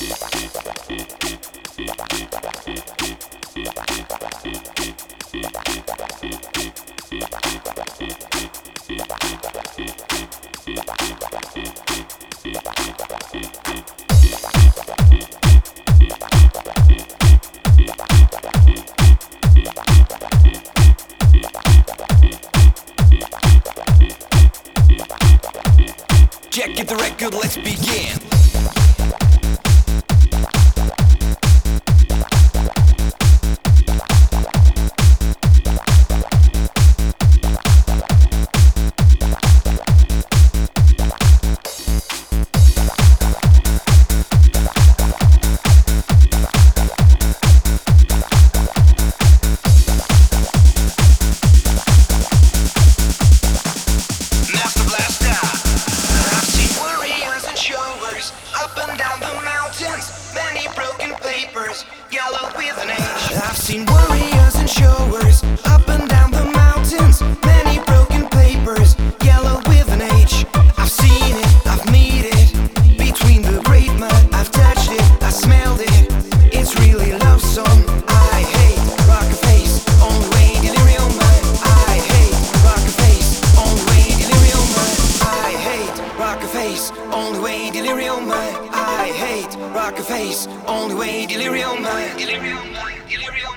Jack, get the record, let's begin. Up and down the mountains, many broken papers, yellow with an H. I've seen warriors and showers. Up and down the mountains, many broken papers, yellow with an H. I've seen it, I've made it, between the great mud. I've touched it, I smelled it. It's really love song. I hate rock face, only way delirium mind. I hate rock face, only way delirium mind. I hate rock face, only way delirium mind. I hate rock face, only way delirium mind. Delirium mind, delirium.